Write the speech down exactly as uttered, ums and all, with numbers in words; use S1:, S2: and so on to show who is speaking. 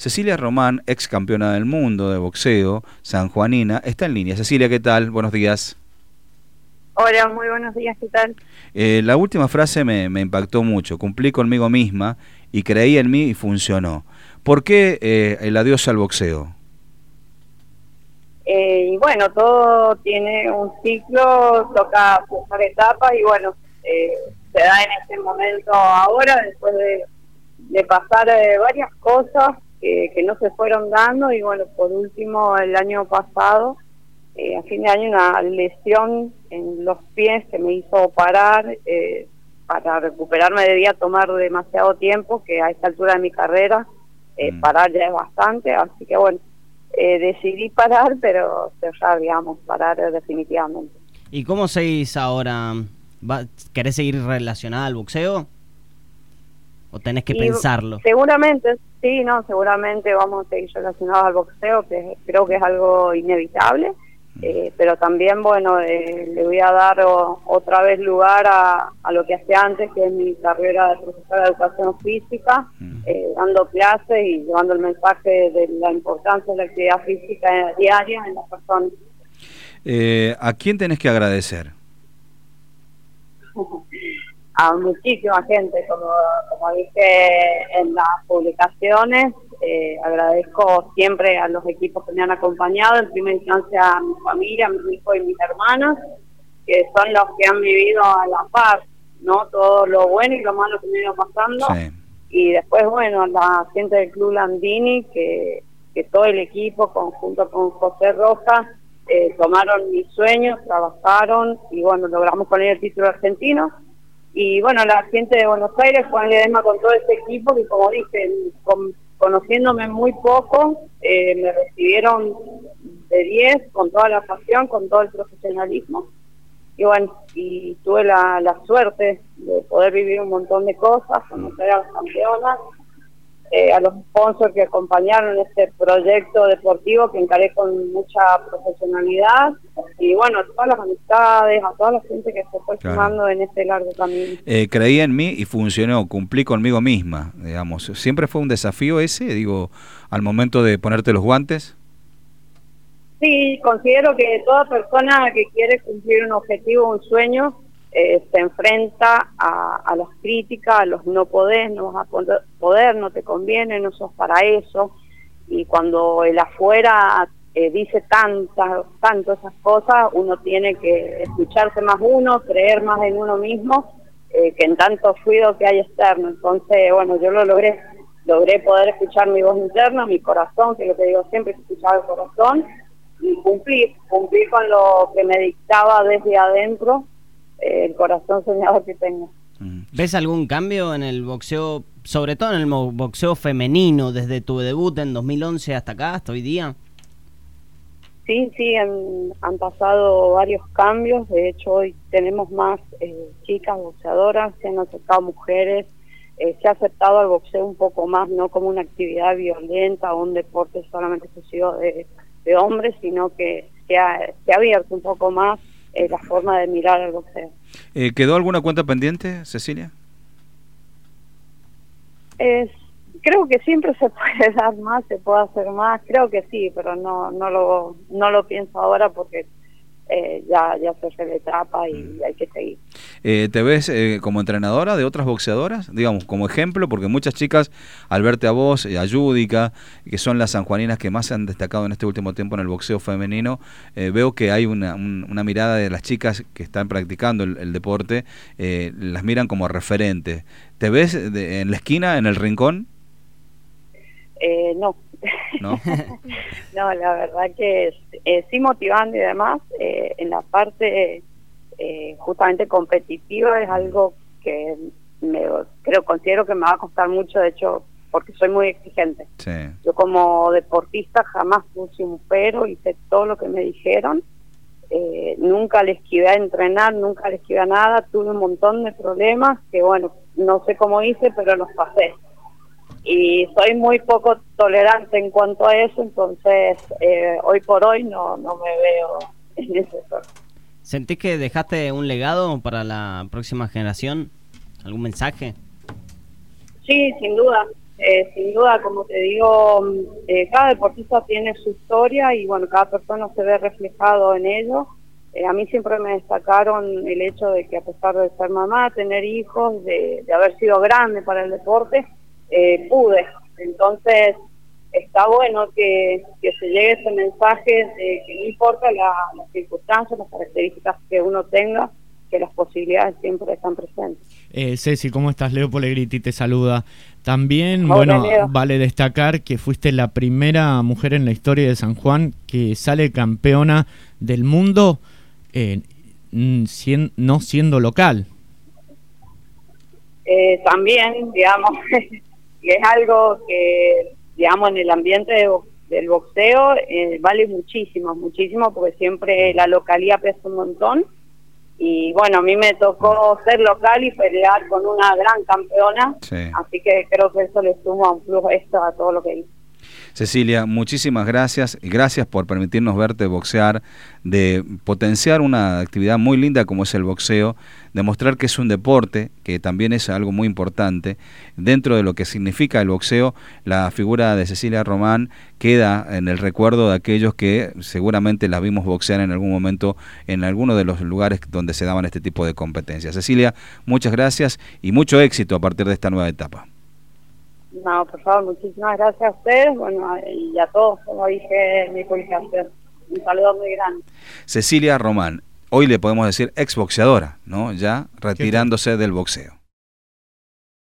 S1: Cecilia Román, ex campeona del mundo de boxeo, sanjuanina, está en línea. Cecilia, ¿qué tal? Buenos días.
S2: Hola, muy buenos días, ¿qué tal?
S1: Eh, la última frase me, me impactó mucho. Cumplí conmigo misma y creí en mí y funcionó. ¿Por qué eh, el adiós al boxeo?
S2: Eh, y bueno, todo tiene un ciclo, toca pasar etapas y bueno, eh, se da en este momento ahora, después de, de pasar eh, varias cosas que, que no se fueron dando y bueno, por último el año pasado, eh, a fin de año una lesión en los pies que me hizo parar, eh, para recuperarme debía tomar demasiado tiempo, que a esta altura de mi carrera, eh,
S1: Mm.
S2: parar ya es bastante, así que bueno, Eh, decidí parar, pero cerrar, digamos, parar definitivamente.
S3: ¿Y cómo seguís ahora? ¿Va- ¿Querés seguir relacionada al boxeo? ¿O tenés que
S2: Y
S3: pensarlo?
S2: seguramente, sí, no, seguramente vamos a seguir relacionados al boxeo, que creo que es algo inevitable, eh, pero también, bueno, eh, le voy a dar o, otra vez lugar a, a lo que hacía antes, que es mi carrera de profesora de educación física, eh, dando clases y llevando el mensaje de la importancia de la actividad física diaria en las personas.
S1: Eh, ¿A quién tenés que agradecer?
S2: A muchísima gente, como, como dije en las publicaciones, eh, agradezco siempre a los equipos que me han acompañado, en primera instancia a mi familia, a mi hijo y mis hermanas, que son los que han vivido a la par, ¿no? Todo lo bueno y lo malo que me ha ido pasando.
S1: Sí.
S2: Y después, bueno, la gente del Club Landini, que, que todo el equipo, conjunto con José Rojas, eh, tomaron mis sueños, trabajaron y bueno, logramos poner el título argentino. Y bueno, la gente de Buenos Aires, Juan Ledesma con todo ese equipo, que como dije, con, conociéndome muy poco, eh, me recibieron de diez, con toda la pasión, con todo el profesionalismo. Y bueno, y tuve la, la suerte de poder vivir un montón de cosas, conocer a las campeonas, eh, a los sponsors que acompañaron este proyecto deportivo que encaré con mucha profesionalidad, y bueno, a todas las amistades, a toda la gente que se fue
S1: Claro.
S2: sumando en este largo camino.
S1: Eh, creí en mí y funcionó, cumplí conmigo misma, digamos. ¿Siempre fue un desafío ese, digo, al momento de ponerte los guantes?
S2: Sí, considero que toda persona que quiere cumplir un objetivo, un sueño, eh, se enfrenta a, a las críticas, a los no podés, no vas a poder, no te conviene, no sos para eso. Y cuando el afuera eh, dice tantas, tanto esas cosas, uno tiene que escucharse más uno, creer más en uno mismo, eh, que en tanto ruido que hay externo. Entonces, bueno, yo lo logré. Logré poder escuchar mi voz interna, mi corazón, que es lo que digo siempre, que escuchaba el corazón, y cumplir, cumplir con lo que me dictaba desde adentro, eh, el corazón soñado que tengo.
S3: ¿Ves algún cambio en el boxeo, sobre todo en el mo- boxeo femenino, desde tu debut en dos mil once hasta acá, hasta hoy día?
S2: Sí, sí, han, han pasado varios cambios. De hecho, hoy tenemos más eh, chicas boxeadoras, se han aceptado mujeres, eh, se ha aceptado al boxeo un poco más, no como una actividad violenta o un deporte solamente exclusivo de, de hombres, sino que se ha, se ha abierto un poco más eh, la forma de mirar al boxeo.
S1: Eh, ¿Quedó alguna cuenta pendiente, Cecilia?
S2: Es, creo que siempre se puede dar más, se puede hacer más, creo que sí, pero no no lo no lo pienso ahora porque eh, ya ya cerré la etapa y hay que seguir.
S1: Eh, ¿Te ves eh, como entrenadora de otras boxeadoras? Digamos, como ejemplo, porque muchas chicas, al verte a vos, eh, a Yudica, que son las sanjuaninas que más se han destacado en este último tiempo en el boxeo femenino, eh, veo que hay una, un, una mirada de las chicas que están practicando el, el deporte, eh, las miran como referentes. ¿Te ves de, en la esquina, en el rincón?
S2: Eh, no.
S1: ¿No?
S2: No, la verdad que eh, sí motivando y demás, eh, en la parte eh, justamente competitiva es algo que me, creo, considero que me va a costar mucho, de hecho, porque soy muy exigente.
S1: Sí.
S2: Yo como deportista jamás puse un pero, hice todo lo que me dijeron, eh, nunca le esquivé a entrenar, nunca le esquivé a nada, tuve un montón de problemas que bueno, no sé cómo hice, pero los pasé. Y soy muy poco tolerante en cuanto a eso, entonces eh, hoy por hoy no, no me veo en ese sector.
S3: ¿Sentís que dejaste un legado para la próxima generación? ¿Algún mensaje?
S2: Sí, sin duda, Eh, sin duda, como te digo, eh, cada deportista tiene su historia y bueno, cada persona se ve reflejado en ello. Eh, a mí siempre me destacaron el hecho de que a pesar de ser mamá, tener hijos, de, de haber sido grande para el deporte, eh, pude. Entonces, está bueno que, que se llegue ese mensaje de que no importa la, las circunstancias, las características que uno tenga, que las posibilidades siempre están presentes.
S4: Eh, Ceci, ¿cómo estás? Leo Polegriti te saluda. También,
S2: Hola,
S4: bueno,
S2: Leo.
S4: vale destacar que fuiste la primera mujer en la historia de San Juan que sale campeona del mundo eh, cien, no siendo local.
S2: Eh, también, digamos, es algo que, digamos, en el ambiente de, del boxeo eh, vale muchísimo, muchísimo, porque siempre la localidad pesa un montón. Y bueno, a mí me tocó ser local y pelear con una gran campeona,
S1: Sí.
S2: Así que creo que eso le suma un plus extra a todo lo que hice.
S1: Cecilia, muchísimas gracias y gracias por permitirnos verte boxear, de potenciar una actividad muy linda como es el boxeo, demostrar que es un deporte, que también es algo muy importante. Dentro de lo que significa el boxeo, la figura de Cecilia Román queda en el recuerdo de aquellos que seguramente la vimos boxear en algún momento en alguno de los lugares donde se daban este tipo de competencias. Cecilia, muchas gracias y mucho éxito a partir de esta nueva etapa.
S2: No, por favor, muchísimas gracias a ustedes, bueno, y a todos, como dije en mi publicación. Un saludo muy grande.
S1: Cecilia Román, hoy le podemos decir exboxeadora, ¿no? Ya retirándose del boxeo.